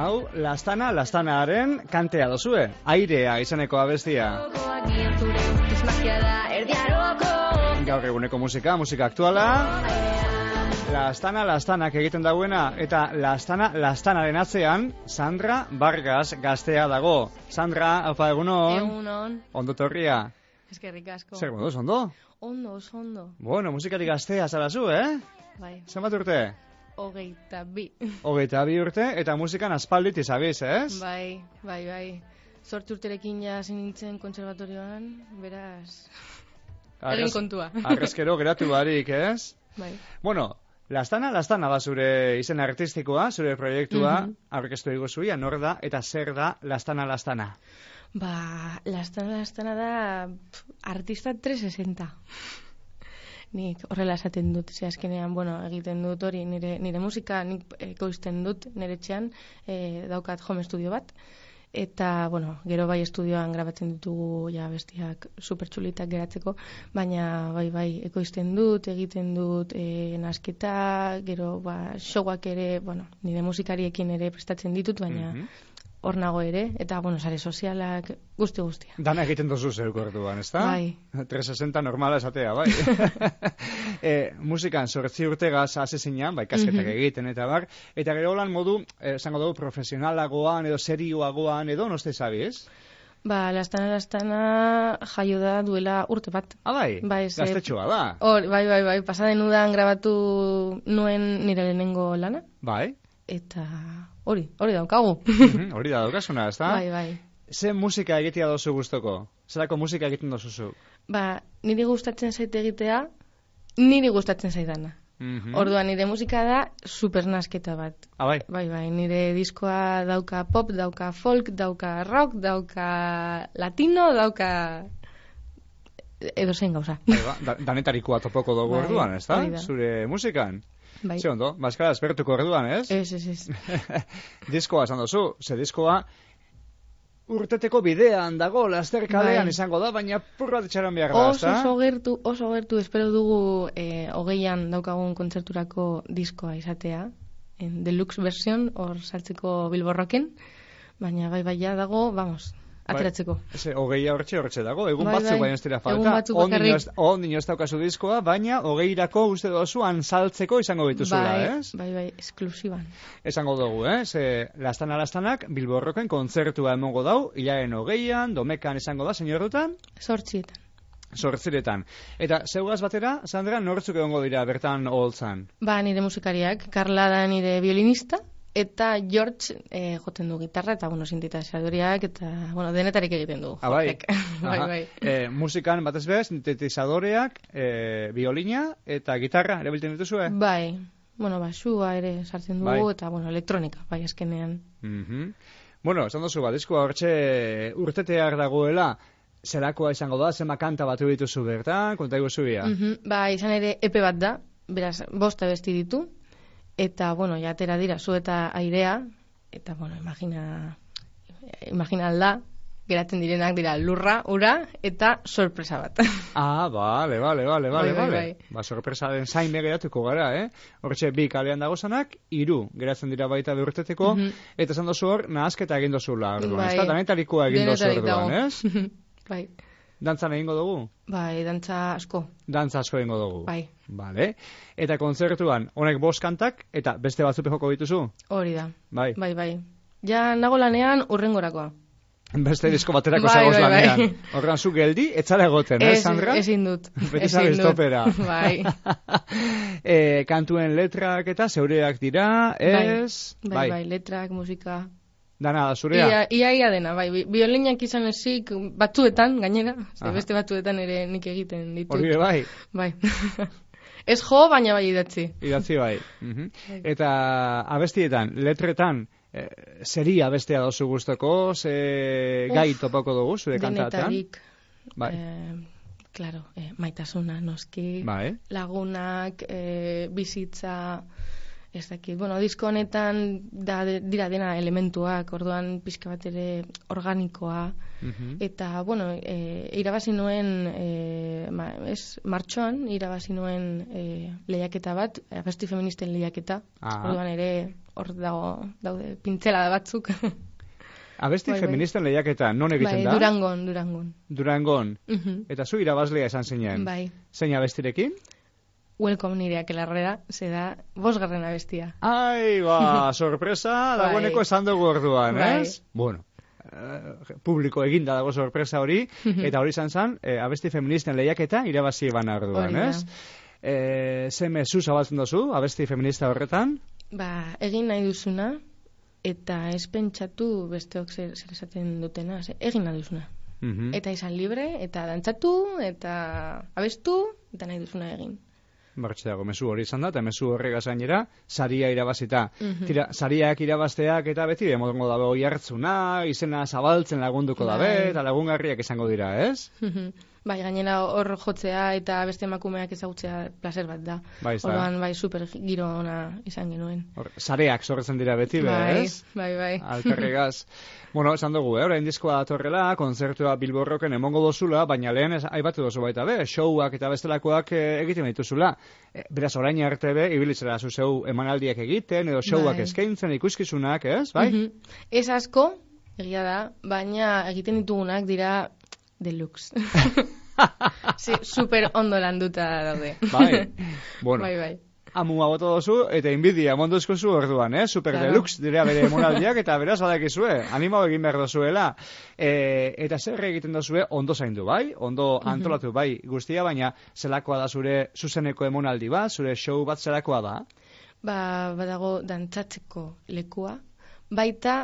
Hau, Lastana-Lastanaren kantea dozue, airea izeneko abestia. Gaur eguneko musika aktuala. Lastana-Lastanak egiten dagoena, eta Lastana-Lastanaren atzean, Sandra Vargas gaztea dago. Sandra, haupa egunon. Egunon. Ondo torria. Eskerrik asko. Zer moduz, ondo? Ondo. Bueno, musikari gaztea zarazu, Bai. Zenbat urte? 22. 22 urte, eta musikan aspaldit izabiz, ez? Bai. 8 urterekin ja hasi nintzen kontserbatorioan, beraz... Egin kontua. Arrezkero geratu barik, ez? Bai. Bueno, Lastana da zure izen artistikoa, zure proiektua, aurkeztu iguzuia, nor da, eta zer da Lastana? Ba, Lastana da artista 360. Nik horrela esaten dut, azkenean, egiten dut hori, nire musika nik ekoizten dut, nire etxean, daukat home studio bat, eta, gero bai estudioan grabatzen ditugu ja bestiak supertxulitak geratzeko, baina bai ekoizten dut, egiten dut nasketa, gero showak ere, nire musikariekin ere prestatzen ditut, baina hor nago ere, eta, sare sozialak guztia. Dana egiten dozu zeuk orduan, ezta? Bai. 360 normala esatea, bai. Musikan 8 urtegaz asezinean, kasketak egiten eta bar, eta gero lan modu, esango dugu, profesionalagoan edo serioagoan edo, noste zabiz? Ba, Lastana jaio da duela urte bat. Bai, gaztetxoa da. Bai, pasaden udan grabatu nuen nire lehenengo lana. Bai. Eta hori daukagu. Hori da daukazuna, ezta? Bai. Ze musika egitea dozu gustoko? Zerako musika egiten dozuzu? Ba, niri gustatzen zait egitea, niri gustatzen zaidana. Orduan, nire musika da supernasketa bat. Bai? Bai, nire diskoa dauka pop, dauka folk, dauka rock, dauka latino, dauka... edo zein gauza. Danetarikoa topoko dugu orduan, ezta? Zure musikan? Bai. Ze ondo, bazkara espertuko orduan, ez? Ez. Diskoa esan dozu, ze diskoa urteteko bidean dago, laster kalean izango da, baina purrat etxaran behar da, ezta? Oso gertu, espero dugu 20an daukagun kontzerturako diskoa izatea, en deluxe version, hor saltzeko Bilborroken, baina bai ja dago, ateratzeko. 20 hortxe dago, egun batzuk baina ez dira falta. Ondino ez daukazu diskoa, baina 20irako uste dozuan saltzeko izango dituzula, ez? Bai, esklusiban. Esango dugu, Lastanak Bilborroken kontzertua emongo dau, hilaren 20an, Domekan izango da, senyorrutan? 8etan. Eta zeugaz batera, Sandra, nortzuk egongo dira bertan oholtzan? Ba, nire musikariak, Karla da nire violinista, eta George joten du gitarra, eta, sintetizadoriak, eta, denetarik egiten du. Bai. Musikan, batez behar, sintetizadoreak, violina, eta gitarra, ere bilten dituzue? Bai. Basua ere sartzen dugu, eta, elektronika, bai, azkenean. Esan duzu, diskoa hortxe urteteak dagoela, zerakoa izango da, zema kanta batu dituzu bertan, konta iguzuia? Izan ere epe bat da, beraz, 5 abesti ditu, eta, atera dira, zu eta airea, eta, imagina alda, geratzen direnak dira lurra, ura, eta sorpresa bat. Bale. Bai. Sorpresaren zain geratuko gara, Hortxe, 2 kalean dagozanak, 3 geratzen dira baita beurteteko, eta esan dozu hor, nahasketa egin dozula, orduan, ez da, danetarikoa egin dozu orduan, ez? Bai. Dantzan egingo dugu? Bai, dantza asko. Dantza asko egingo dugu? Bai. Bale. Eta kontzertuan, honek 5 kantak, eta beste batzupe joko dituzu? Hori da. Bai. Ja, nago lanean urrengorakoa. Beste disko baterako zagoz lanean. Horran zu geldi, etzara egoten, Sandra? Ezin dut. Beti zabe estopera. Bai. Kantuen letrak eta zeureak dira, ez? Bai, letrak, musika... Dana da, zurea? Ia dena, bai. Biolinak izan ezik batzuetan, gainera. Beste batzuetan ere nik egiten ditut. Hori bai? Bai. Ez jo, baina bai idatzi. Idatzi bai. Eta abestietan, letretan, zeri abestea dozu guztoko, ze gai topako dugu, zure kantatzen? Denetarik. Bai. Claro, maitasuna, noski. Bai. Lagunak, bizitza... ez dakit, bueno, disko honetan dira dena elementuak, orduan pixka bat ere organikoa, eta, bueno, irabazi nuen, martxoan, irabazi nuen lehiaketa bat, abesti feministen lehiaketa, orduan ere hor daude pintzela batzuk. Abesti feministen lehiaketa, non egiten da? Durangon. Eta zu irabazlea esan zeinen. Bai. Zein abestirekin? Welcome nire akelarrera, ze da 5. abestia. Ai, sorpresa, dagoeneko esan dugu orduan, ez? Bueno, publiko eginda dago sorpresa hori, eta hori izan zen, abesti feministen lehiaketa irabazi bana orduan, ez? Ze mezu zabaltzen dozu, abesti feminista horretan? Egin nahi duzuna, eta ez pentsatu besteok zer esaten dutena, egin nahi duzuna. Eta izan libre, eta dantzatu, eta abestu, eta nahi duzuna egin. Bartxe dago, mezu hori izan da, eta mezu horregaz gainera, saria irabazita. Tira, sariak irabazteak eta beti demongo dabe hoi hartzuna, izena zabaltzen lagunduko dabe, eta lagungarriak izango dira, ez? Bai, gainera hor jotzea eta beste emakumeak ezagutzea placer bat da. Orduan, super giro ona izan genuen. Sareak sortzen dira beti, ez? Bai. Alperregaz. Bueno, esan dugu, orain diskoa datorrela, kontzertua Bilbo Rocken emongo dozula, baina lehen aipatu dozu baita showak eta bestelakoak egiten dituzula. Beraz, orain arte ibilitzera zuzeu emanaldiak egiten, edo showak eskaintzen, ikuskizunak, ez? Bai? Ez asko, egia da, baina egiten ditugunak dira deluxe. Super ondo landuta daude. Bai, bueno. Bai. Amua boto dozu, eta inbidia mondozko zu orduan, Super deluxe dira bere emonaldiak, eta beraz badakizue, animau egin behar dozuela. Eta zer egiten dozue, ondo zaindu, bai? Ondo antolatu, bai, guztia, baina zelakoa da zure zuzeneko emonaldi bat, zure show bat zelakoa da? Badago dantzatzeko lekua, baita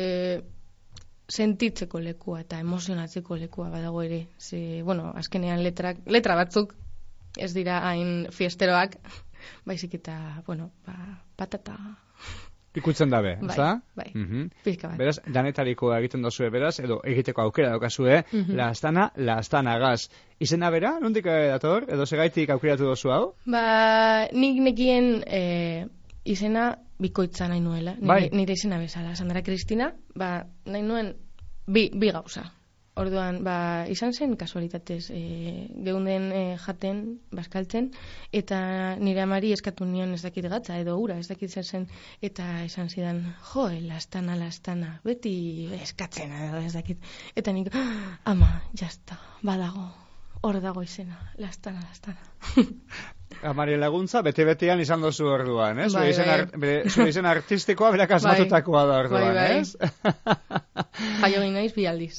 sentitzeko lekua eta emozionatzeko lekua badago ere. Azkenean letra batzuk ez dira hain fiesteroak, baizik eta, patata. Ikutzen dabe, ez da? Bai, pizka bat. Beraz, danetariko egiten dozue, beraz, edo egiteko aukera daukazue, lastana gaz. Izena bera, nondik dator, edo segaitik aukeratu dozu hau? Nik nekien izena bikoitza nahi nuela, nire izena bezala, Sandra Kristina, nahi nuen bi gauza. Orduan, izan zen kasualitatez, geunden jaten, bazkaltzen, eta nire amari eskatu nion ez dakit gatza, edo ura, ez dakit zen, eta esan zidan, lastana, beti eskatzen, ez dakit. Eta nik, ama, jazta, badago, hor dago izena, lastana. Amari laguntza, bete-betean izan dozu orduan, ez? Zure izen artistikoa berak asmatutakoa da orduan, ez? Jaio ginaiz bi aldiz.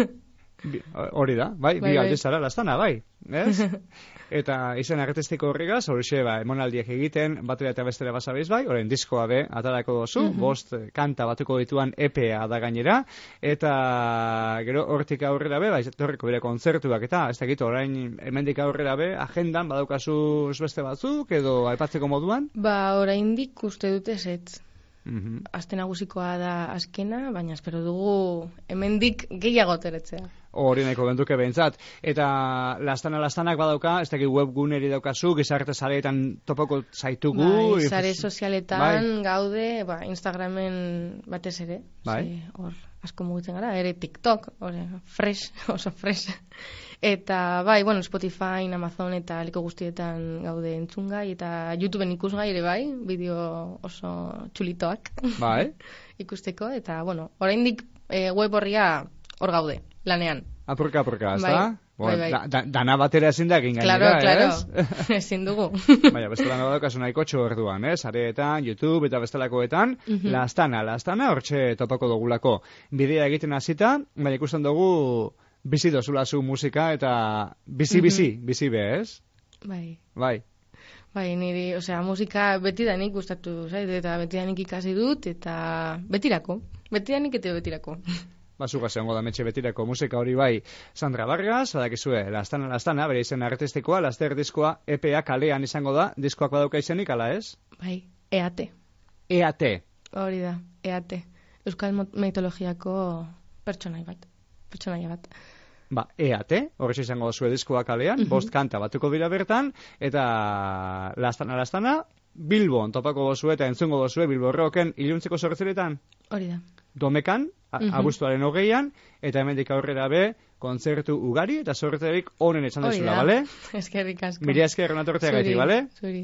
Hori da, bai, bi aldiz zara lastana, bai, ez? Eta izen artistiko horregaz, horixe, emonaldiak egiten, batera eta bestera basabiz, bai, orain diskoa be, atarako dozu, 5 kanta batuko dituan EPA da gainera, eta gero hortik aurrera be, torriko bere kontzertuak, eta ez dakit, orain hemendik aurrera be, agendan badaukazu beste batzuk, edo aipatzeko moduan? Oraindik uste dute zetz. Aste nagusikoa da azkena, baina espero dugu hemendik gehiago teretzea. Hori nahiko benduke behintzat. Eta lastanak badauka, ez dakit webguneri daukazu, gizarte sareetan topoko zaitugu. Sare sozialetan gaude, Instagramen batez ere. Hor asko mugitzen gara, ere TikTok, oso fresh. Eta Spotify, Amazon eta leku guztietan gaude entzungai, eta YouTubeen ikusgai ere bideo oso txulitoak ikusteko, eta oraindik web horria hor gaude, lanean. Apurka, ez da? Dana batera ezin da egin gainera, Claro, ezin dugu. Baina, bestela badaukazu nahiko orduan, Sareetan, YouTube eta bestelakoetan, lastana, hortxe topako dugulako. Bidea egiten hasita, baina ikusten dugu bizi dozulazu musika eta bizi be, ez? Bai, niri, musika betidanik gustatu zait, eta betidanik ikasi dut, eta betidanik eta betirako. Bazuga zehango da metxe betirako musika hori bai. Sandra Vargas, badakizue, lastana, bere izen artistikoa, laster diskoa, EPA kalean izango da, diskoak badauka izenik, ala ez? Bai, EAT. EAT. Hori da, EAT. Euskal mitologiako pertsonaia bat. EAT, horrez izango zuen diskoa kalean, 5 kanta batuko dira bertan, eta lastana, Bilbon topako gozue eta entzungo gozue Bilbo Rocken iluntzeko 8etan. Hori da. Domekan, abuztuaren 20an, eta hemendik aurrera be, kontzertu ugari eta sorterik onen etxan dezula, bale? Eskerrik asko. Mila esker Renato Ortegatik, bale? Zuri.